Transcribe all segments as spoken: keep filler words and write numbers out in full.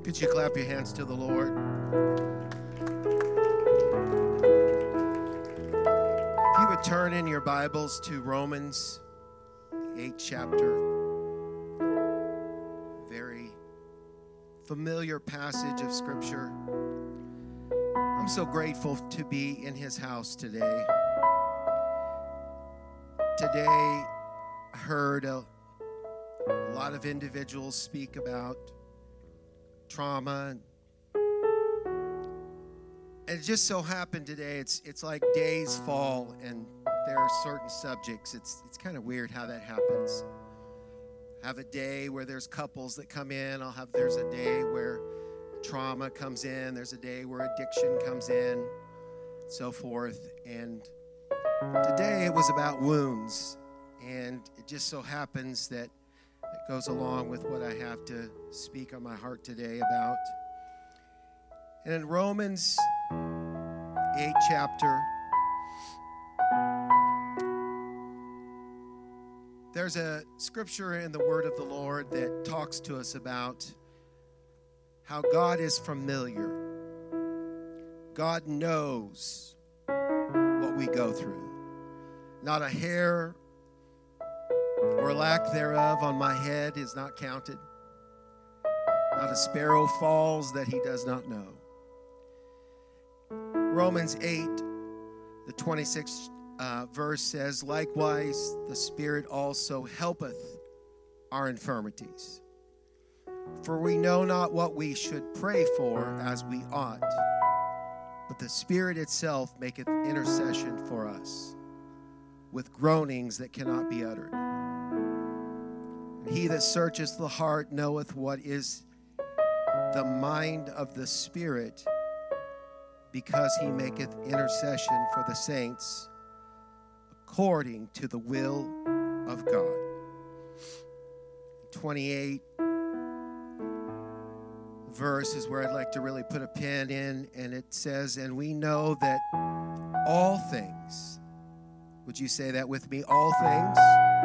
Could you clap your hands to the Lord? If you would turn in your Bibles to Romans, the eighth chapter. Very familiar passage of Scripture. I'm so grateful to be in His house today. Today, I heard a, a lot of individuals speak about trauma. And it just so happened today, it's it's like days fall and there are certain subjects. It's it's kind of weird how that happens. Have a day where there's couples that come in. I'll have there's a day where trauma comes in. There's a day where addiction comes in, so forth. And today it was about wounds. And it just so happens that it goes along with what I have to speak on my heart today about. And in Romans eighth chapter, there's a scripture in the Word of the Lord that talks to us about how God is familiar. God knows what we go through. Not a hair or lack thereof on my head is not counted. Not a sparrow falls that he does not know. Romans eight, the twenty-sixth uh, verse says, likewise the Spirit also helpeth our infirmities. For we know not what we should pray for as we ought, but the Spirit itself maketh intercession for us with groanings that cannot be uttered. And he that searcheth the heart knoweth what is the mind of the Spirit, because he maketh intercession for the saints according to the will of God. twenty-eight verse is where I'd like to really put a pin in, and it says, and we know that all things, would you say that with me? All things,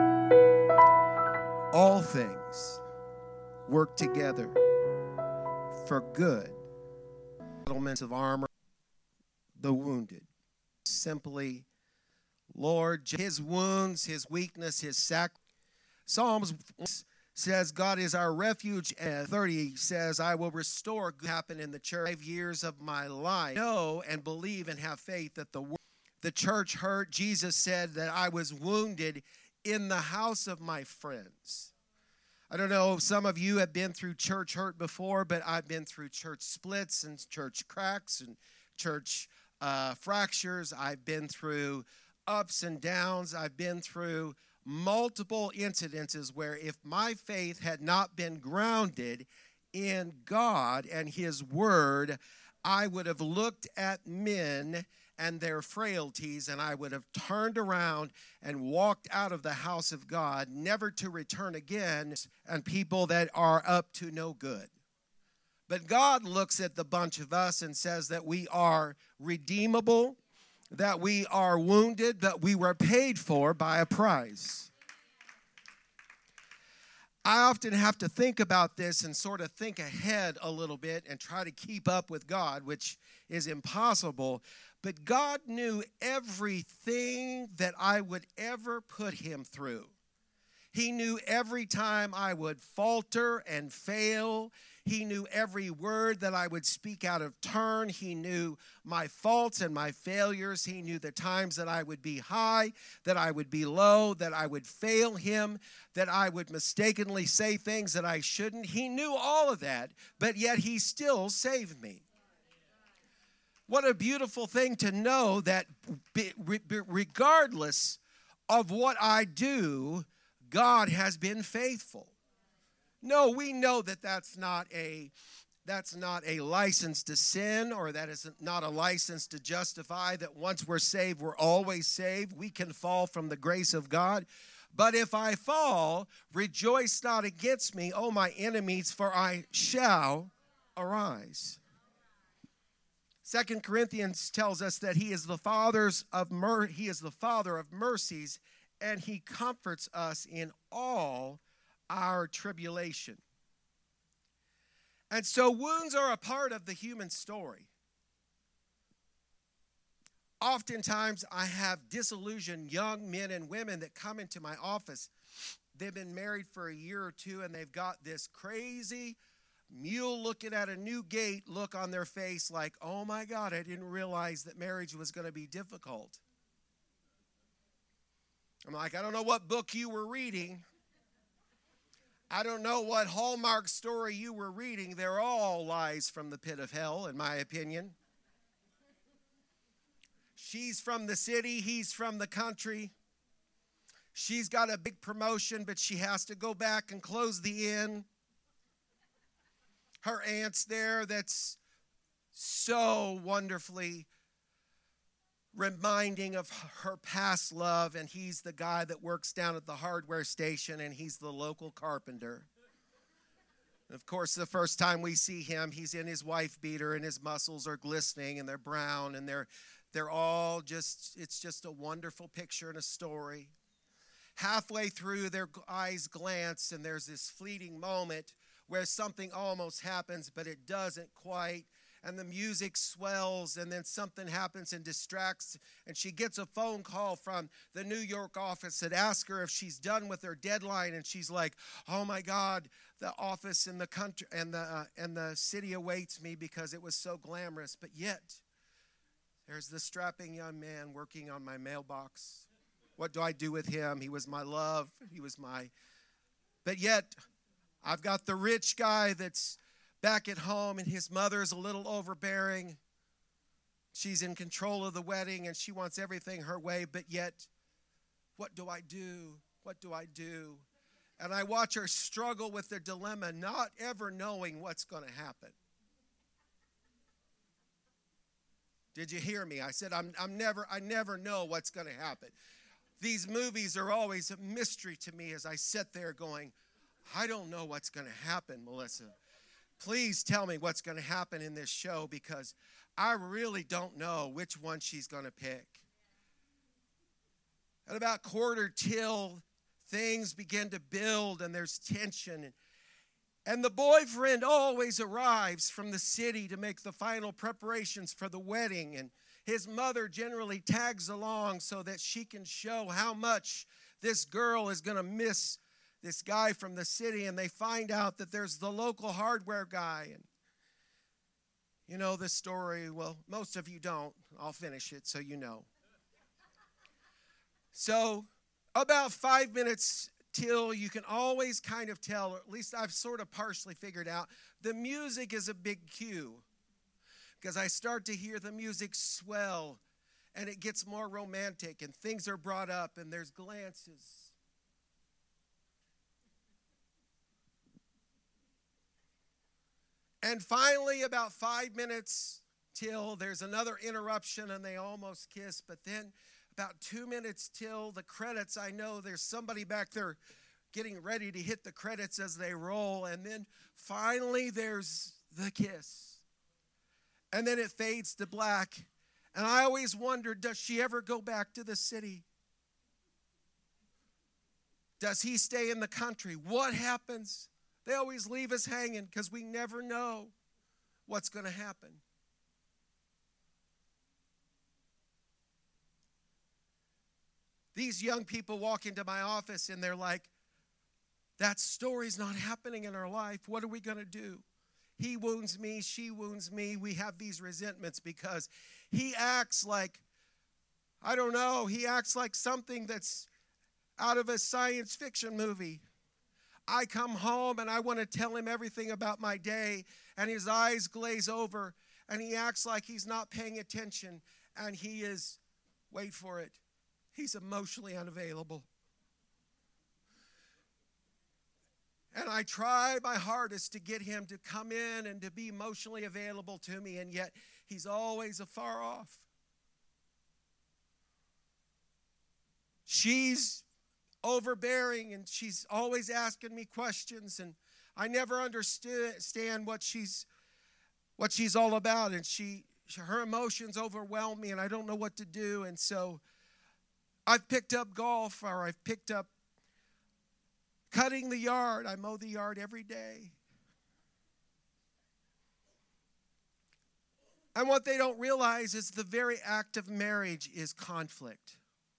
all things work together for good. Settlements of armor, the wounded. Simply, Lord, his wounds, his weakness, his sac. Psalms says God is our refuge. And thirty says, I will restore good happen in the church. Five years of my life. Know and believe and have faith that the the church hurt. Jesus said that I was wounded in the house of my friends. I don't know if some of you have been through church hurt before, but I've been through church splits and church cracks and church uh, fractures. I've been through ups and downs. I've been through multiple incidences where if my faith had not been grounded in God and His Word, I would have looked at men and their frailties, and I would have turned around and walked out of the house of God, never to return again, and people that are up to no good. But God looks at the bunch of us and says that we are redeemable, that we are wounded, that we were paid for by a price. I often have to think about this and sort of think ahead a little bit and try to keep up with God, which is impossible. But God knew everything that I would ever put him through. He knew every time I would falter and fail. He knew every word that I would speak out of turn. He knew my faults and my failures. He knew the times that I would be high, that I would be low, that I would fail him, that I would mistakenly say things that I shouldn't. He knew all of that, but yet he still saved me. What a beautiful thing to know that regardless of what I do, God has been faithful. No, we know that that's not a that's not a license to sin, or that is not a license to justify that once we're saved, we're always saved. We can fall from the grace of God. But if I fall, rejoice not against me, O my enemies, for I shall arise. Second Corinthians tells us that he is the fathers of mer- he is the Father of mercies, and he comforts us in all our tribulation. And so wounds are a part of the human story. Oftentimes, I have disillusioned young men and women that come into my office. They've been married for a year or two, and they've got this crazy mule looking at a new gate look on their face like, oh my God, I didn't realize that marriage was going to be difficult. I'm like, I don't know what book you were reading. I don't know what Hallmark story you were reading. They're all lies from the pit of hell, in my opinion. She's from the city, he's from the country. She's got a big promotion, but she has to go back and close the inn. Her aunt's there that's so wonderfully reminding of her past love, and he's the guy that works down at the hardware station, and he's the local carpenter. Of course, the first time we see him, he's in his wife beater, and his muscles are glistening, and they're brown, and they're they're all just, it's just a wonderful picture and a story. Halfway through, their eyes glance, and there's this fleeting moment where something almost happens, but it doesn't quite. And the music swells, and then something happens and distracts, and she gets a phone call from the New York office that asks her if she's done with her deadline, and she's like, oh my God, the office in the country and the uh, and the city awaits me because it was so glamorous. But yet, there's this strapping young man working on my mailbox. What do I do with him? He was my love. He was my, but yet, I've got the rich guy that's back at home, and his mother's a little overbearing. She's in control of the wedding, and she wants everything her way, but yet, what do I do? What do I do? And I watch her struggle with the dilemma, not ever knowing what's going to happen. Did you hear me? I said, I'm, I'm never, I never know what's going to happen. These movies are always a mystery to me as I sit there going, I don't know what's going to happen, Melissa. Please tell me what's going to happen in this show, because I really don't know which one she's going to pick. At about quarter till, things begin to build, and there's tension. And, and the boyfriend always arrives from the city to make the final preparations for the wedding. And his mother generally tags along so that she can show how much this girl is going to miss this guy from the city. And they find out that there's the local hardware guy. And you know the story. Well, most of you don't. I'll finish it so you know. So about five minutes till, you can always kind of tell, or at least I've sort of partially figured out, the music is a big cue. Because I start to hear the music swell, and it gets more romantic, and things are brought up, and there's glances. And finally, about five minutes till, there's another interruption, and they almost kiss. But then about two minutes till the credits, I know there's somebody back there getting ready to hit the credits as they roll. And then finally, there's the kiss. And then it fades to black. And I always wondered, does she ever go back to the city? Does he stay in the country? What happens? They always leave us hanging because we never know what's going to happen. These young people walk into my office and they're like, that story's not happening in our life. What are we going to do? He wounds me, she wounds me. We have these resentments because he acts like, I don't know, he acts like something that's out of a science fiction movie. I come home and I want to tell him everything about my day, and his eyes glaze over, and he acts like he's not paying attention, and he is, wait for it, he's emotionally unavailable. And I try my hardest to get him to come in and to be emotionally available to me, and yet he's always afar off. She's overbearing, and she's always asking me questions, and I never understand what she's what she's all about, and she her emotions overwhelm me, and I don't know what to do. And so I've picked up golf, or I've picked up cutting the yard. I mow the yard every day. And what they don't realize is the very act of marriage is conflict.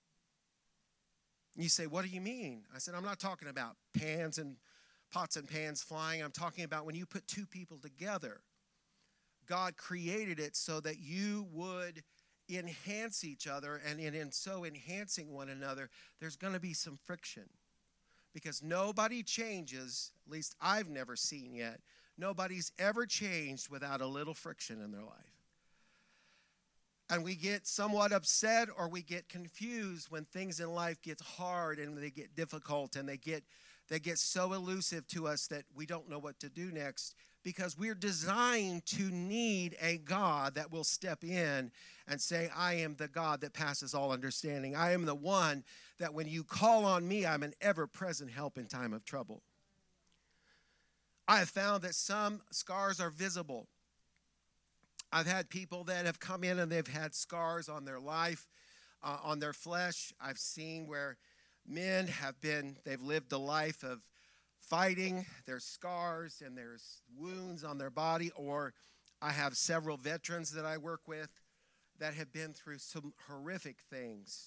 You say, what do you mean? I said, I'm not talking about pans and pots and pans flying. I'm talking about when you put two people together. God created it so that you would enhance each other, and in, in so enhancing one another, there's going to be some friction. Because nobody changes, at least I've never seen yet, nobody's ever changed without a little friction in their life. And we get somewhat upset or we get confused when things in life get hard and they get difficult and they get they get so elusive to us that we don't know what to do next, because we're designed to need a God that will step in and say, I am the God that passes all understanding. I am the one that when you call on me, I'm an ever-present help in time of trouble. I have found that some scars are visible. I've had people that have come in and they've had scars on their life, uh, on their flesh. I've seen where men have been, they've lived a life of fighting. There's scars and there's wounds on their body. Or I have several veterans that I work with that have been through some horrific things.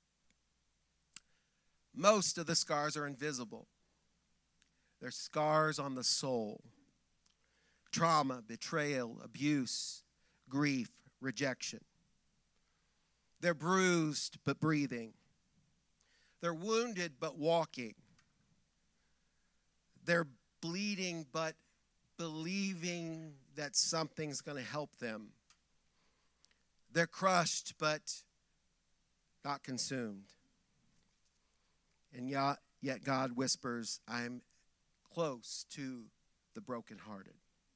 Most of the scars are invisible. They're scars on the soul. Trauma, betrayal, abuse, grief, rejection. They're bruised but breathing. They're wounded but walking. They're bleeding but believing that something's going to help them. They're crushed but not consumed. And yet God whispers, I'm close to the brokenhearted.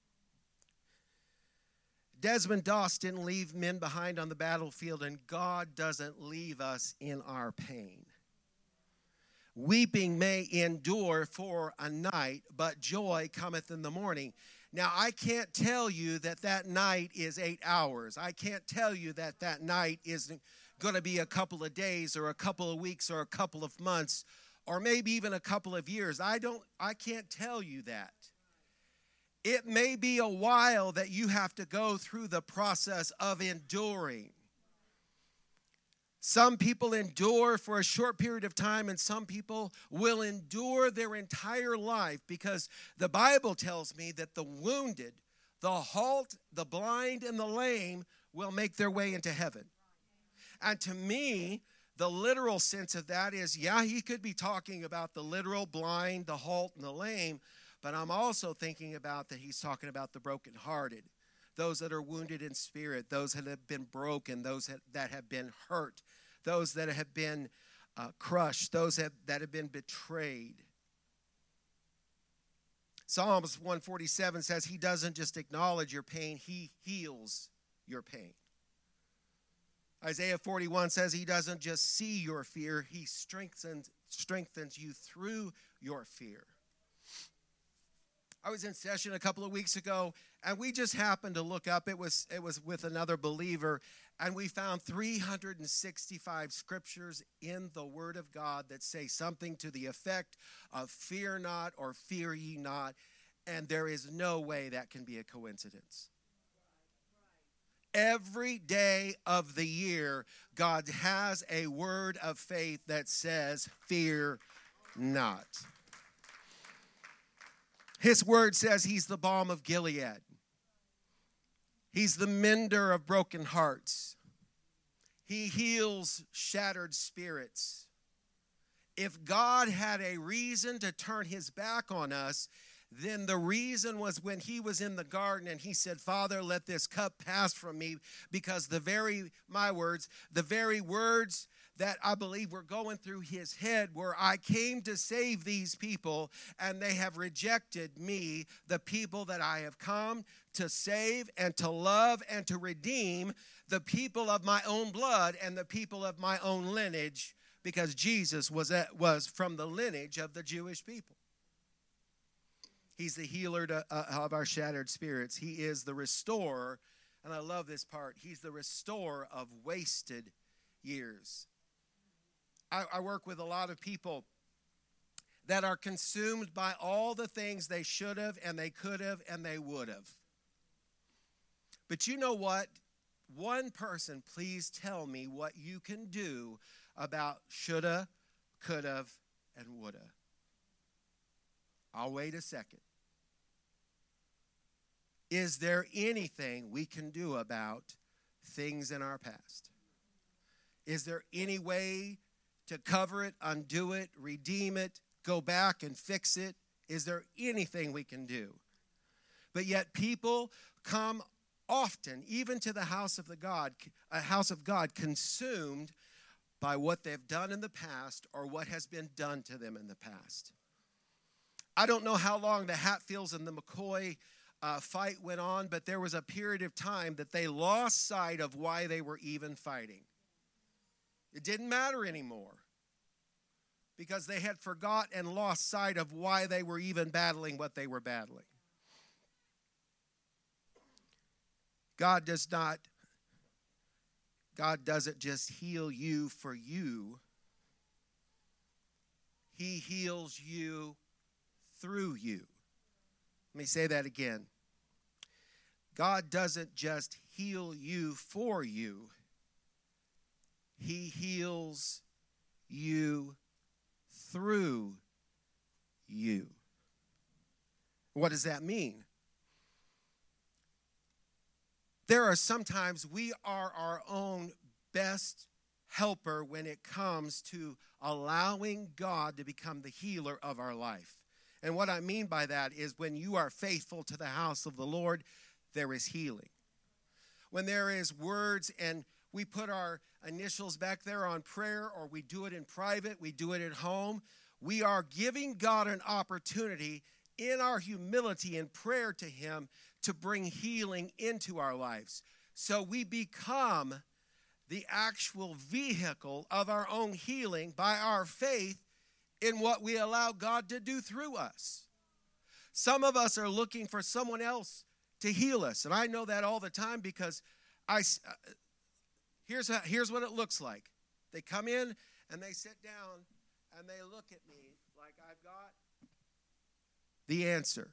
Desmond Doss didn't leave men behind on the battlefield, and God doesn't leave us in our pain. Weeping may endure for a night, but joy cometh in the morning. Now, I can't tell you that that night is eight hours. I can't tell you that that night is going to be a couple of days or a couple of weeks or a couple of months or maybe even a couple of years. I don't, I can't tell you that. It may be a while that you have to go through the process of enduring. Some people endure for a short period of time, and some people will endure their entire life, because the Bible tells me that the wounded, the halt, the blind, and the lame will make their way into heaven. And to me, the literal sense of that is, yeah, he could be talking about the literal blind, the halt, and the lame, but I'm also thinking about that he's talking about the brokenhearted, those that are wounded in spirit, those that have been broken, those that have been hurt, those that have been uh, crushed, those that, that have been betrayed. Psalms one forty-seven says he doesn't just acknowledge your pain, he heals your pain. Isaiah forty-one says he doesn't just see your fear, he strengthens, strengthens you through your fear. I was in session a couple of weeks ago, and we just happened to look up. It was it was with another believer, and we found three hundred sixty-five scriptures in the Word of God that say something to the effect of fear not or fear ye not, and there is no way that can be a coincidence. Every day of the year, God has a word of faith that says, fear not. His word says he's the balm of Gilead. He's the mender of broken hearts. He heals shattered spirits. If God had a reason to turn his back on us, then the reason was when he was in the garden and he said, Father, let this cup pass from me, because the very, my words, the very words that I believe were going through his head were, I came to save these people and they have rejected me, the people that I have come to save and to love and to redeem, the people of my own blood and the people of my own lineage, because Jesus was, at, was from the lineage of the Jewish people. He's the healer to, uh, of our shattered spirits. He is the restorer, and I love this part. He's the restorer of wasted years. I, I work with a lot of people that are consumed by all the things they should have and they could have and they would have. But you know what? one person please tell me what you can do about shoulda, coulda, and woulda? I'll wait a second. Is there anything we can do about things in our past? Is there any way to cover it, undo it, redeem it, go back and fix it? Is there anything we can do? But yet people come often, even to the house of the God, a house of God, consumed by what they've done in the past or what has been done to them in the past. I don't know how long the Hatfields and the McCoy uh, fight went on, but there was a period of time that they lost sight of why they were even fighting. It didn't matter anymore because they had forgot and lost sight of why they were even battling what they were battling. God does not, God doesn't just heal you for you. He heals you through you. Let me say that again. God doesn't just heal you for you. He heals you through you. What does that mean? There are sometimes we are our own best helper when it comes to allowing God to become the healer of our life. And what I mean by that is when you are faithful to the house of the Lord, there is healing. When there is words and we put our initials back there on prayer, or we do it in private, we do it at home, we are giving God an opportunity in our humility and prayer to Him to bring healing into our lives. So we become the actual vehicle of our own healing by our faith in what we allow God to do through us. Some of us are looking for someone else to heal us, and I know that all the time because I, uh, here's, how, here's what it looks like. They come in and they sit down and they look at me like I've got the answer.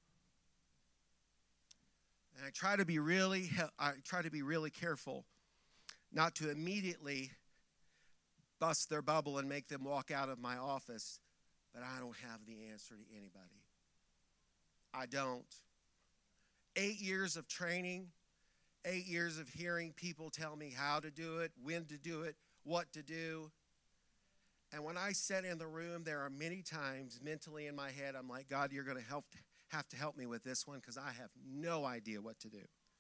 And I try to be really, I try to be really careful not to immediately bust their bubble and make them walk out of my office, but I don't have the answer to anybody. I don't. Eight years of training, eight years of hearing people tell me how to do it, when to do it, what to do. And when I sit in the room, there are many times mentally in my head, I'm like, God, you're going to help, have to help me with this one because I have no idea what to do.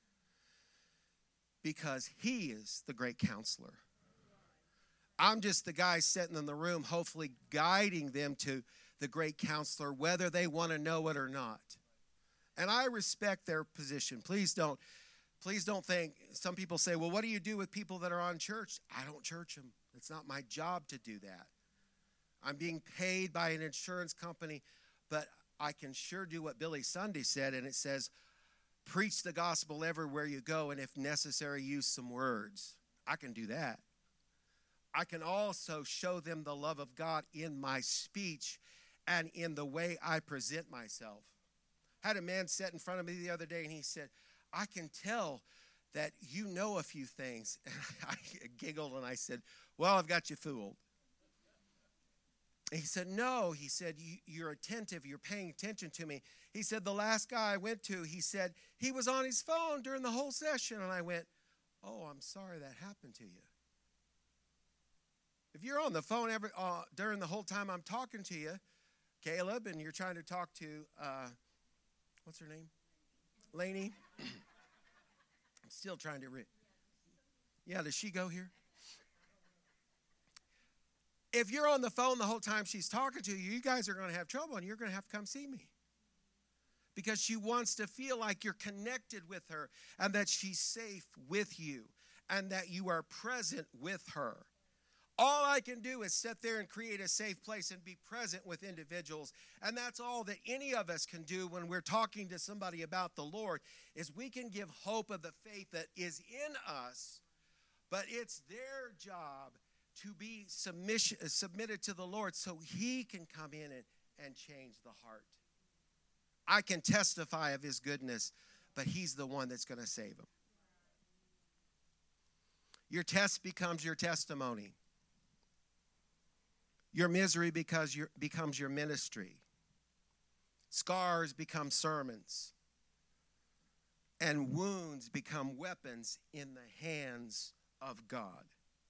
Because He is the great counselor. I'm just the guy sitting in the room, hopefully guiding them to the great counselor, whether they want to know it or not. And I respect their position. Please don't, please don't think, some people say, well, what do you do with people that are on church? I don't church them. It's not my job to do that. I'm being paid by an insurance company, but I can sure do what Billy Sunday said, and it says, preach the gospel everywhere you go, and if necessary, use some words. I can do that. I can also show them the love of God in my speech and in the way I present myself. I had a man sit in front of me the other day, and he said, I can tell that you know a few things. And I giggled, and I said, well, I've got you fooled. He said, no. He said, you're attentive. You're paying attention to me. He said, the last guy I went to, he said, he was on his phone during the whole session. And I went, oh, I'm sorry that happened to you. If you're on the phone every, uh, during the whole time I'm talking to you, Caleb, and you're trying to talk to, uh, what's her name? Lainey. I'm still trying to read. Yeah, does she go here? If you're on the phone the whole time she's talking to you, you guys are going to have trouble, and you're going to have to come see me. Because she wants to feel like you're connected with her and that she's safe with you and that you are present with her. All I can do is sit there and create a safe place and be present with individuals. And that's all that any of us can do when we're talking to somebody about the Lord, is we can give hope of the faith that is in us, but it's their job to be submission, submitted to the Lord so He can come in and, and change the heart. I can testify of His goodness, but He's the one that's going to save them. Your test becomes your testimony. Your misery becomes your, becomes your ministry. Scars become sermons. And wounds become weapons in the hands of God.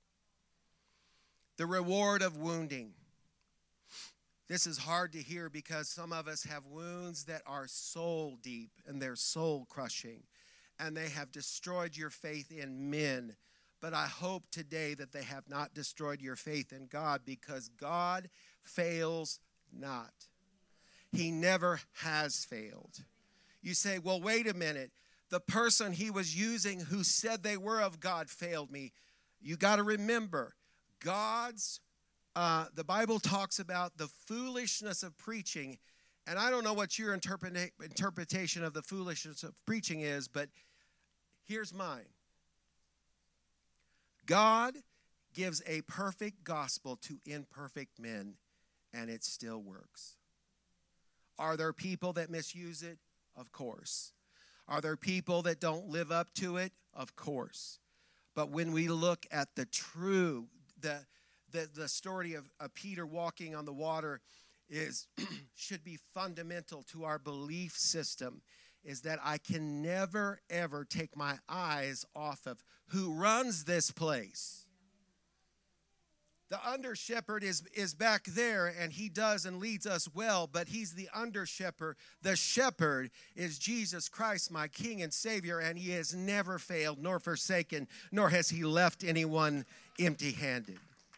The reward of wounding. This is hard to hear because some of us have wounds that are soul deep and they're soul crushing. And they have destroyed your faith in men. But I hope today that they have not destroyed your faith in God, because God fails not. He never has failed. You say, well, wait a minute. The person he was using who said they were of God failed me. You got to remember, God's, uh, the Bible talks about the foolishness of preaching. And I don't know what your interpreta- interpretation of the foolishness of preaching is, but here's mine. God gives a perfect gospel to imperfect men, and it still works. Are there people that misuse it? Of course. Are there people that don't live up to it? Of course. But when we look at the true, the the, the story of, of Peter walking on the water is should be fundamental to our belief system, is that I can never, ever take my eyes off of who runs this place. The under shepherd is, is back there, and he does and leads us well, but he's the under shepherd. The shepherd is Jesus Christ, my King and Savior, and he has never failed nor forsaken, nor has he left anyone empty-handed.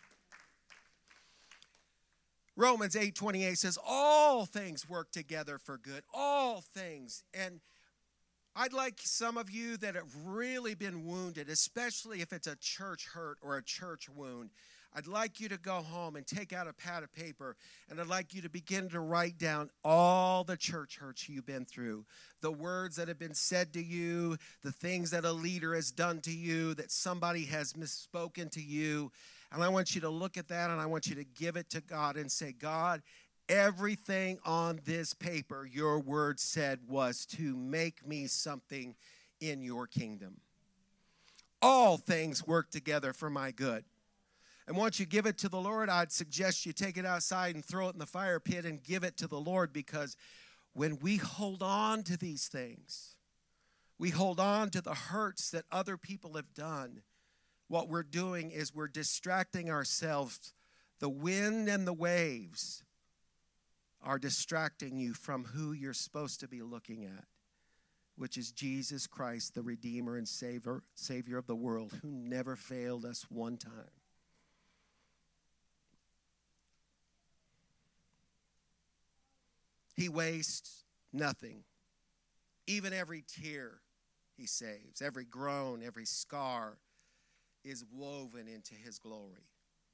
Romans eight twenty-eight says, all things work together for good. All things. And I'd like some of you that have really been wounded, especially if it's a church hurt or a church wound, I'd like you to go home and take out a pad of paper, and I'd like you to begin to write down all the church hurts you've been through, the words that have been said to you, the things that a leader has done to you, that somebody has misspoken to you. And I want you to look at that, and I want you to give it to God and say, God, everything on this paper your word said was to make me something in your kingdom. All things work together for my good. And once you give it to the Lord, I'd suggest you take it outside and throw it in the fire pit and give it to the Lord, because when we hold on to these things, we hold on to the hurts that other people have done, what we're doing is we're distracting ourselves. The wind and the waves are distracting you from who you're supposed to be looking at, which is Jesus Christ, the Redeemer and Savior, Savior of the world, who never failed us one time. He wastes nothing. Even every tear he saves, every groan, every scar is woven into his glory.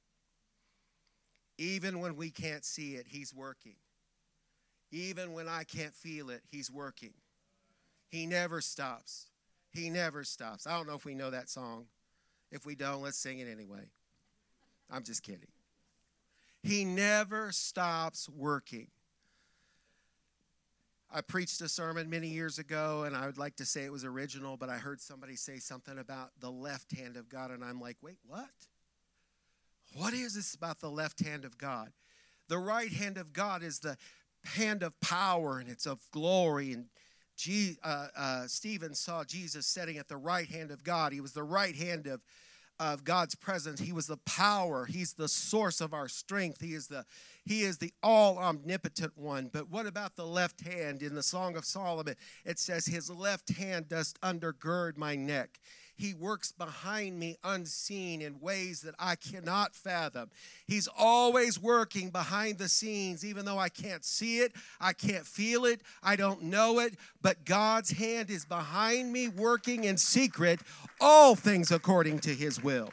Even when we can't see it, he's working. Even when I can't feel it, he's working. He never stops. He never stops. I don't know if we know that song. If we don't, let's sing it anyway. I'm just kidding. He never stops working. I preached a sermon many years ago, and I would like to say it was original, but I heard somebody say something about the left hand of God, and I'm like, wait, what? What is this about the left hand of God? The right hand of God is the hand of power, and it's of glory. And G, uh, uh, Stephen saw Jesus sitting at the right hand of God. He was the right hand of, of God's presence. He was the power. He's the source of our strength. He is the He is the all-omnipotent one. But what about the left hand? In the Song of Solomon, it says, his left hand does undergird my neck. He works behind me unseen in ways that I cannot fathom. He's always working behind the scenes, even though I can't see it, I can't feel it, I don't know it. But God's hand is behind me, working in secret, all things according to his will.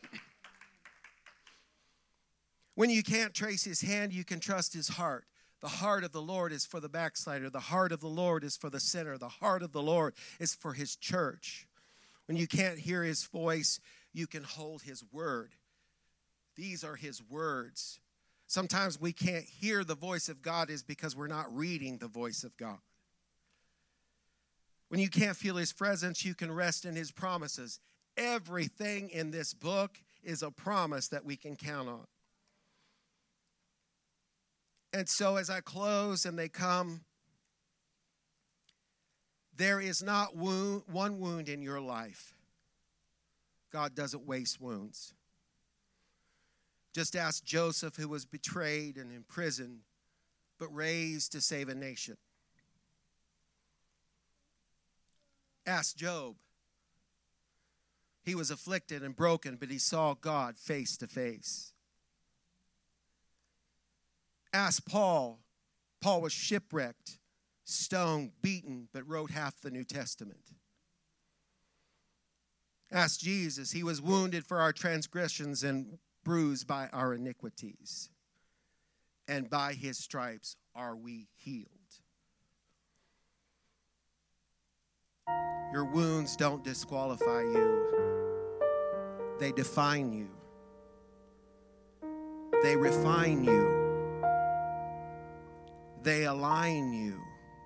When you can't trace his hand, you can trust his heart. The heart of the Lord is for the backslider. The heart of the Lord is for the sinner. The heart of the Lord is for his church. When you can't hear his voice, you can hold his word. These are his words. Sometimes we can't hear the voice of God is because we're not reading the voice of God. When you can't feel his presence, you can rest in his promises. Everything in this book is a promise that we can count on. And so as I close and they come, there is not wound, one wound in your life. God doesn't waste wounds. Just ask Joseph, who was betrayed and imprisoned, but raised to save a nation. Ask Job. He was afflicted and broken, but he saw God face to face. Ask Paul. Paul was shipwrecked, stoned, beaten, but wrote half the New Testament. Ask Jesus. He was wounded for our transgressions and bruised by our iniquities. And by his stripes are we healed. Your wounds don't disqualify you. They define you. They refine you. They align you.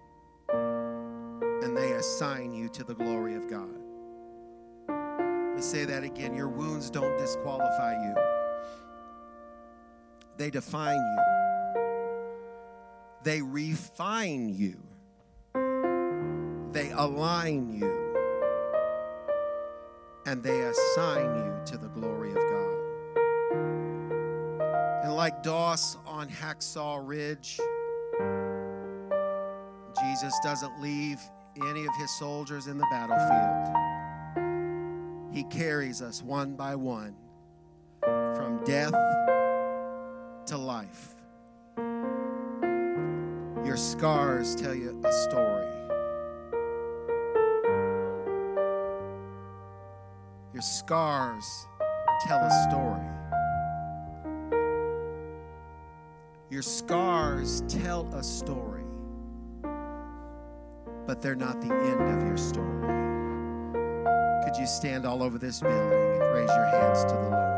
And they assign you to the glory of God. Let me say that again. Your wounds don't disqualify you. They define you. They refine you. They align you. And they assign you to the glory of God. And like Doss on Hacksaw Ridge, Jesus doesn't leave any of his soldiers in the battlefield. He carries us one by one from death to life. Your scars tell you a story. Your scars tell a story. Your scars tell a story, but they're not the end of your story. Could you stand all over this building and raise your hands to the Lord?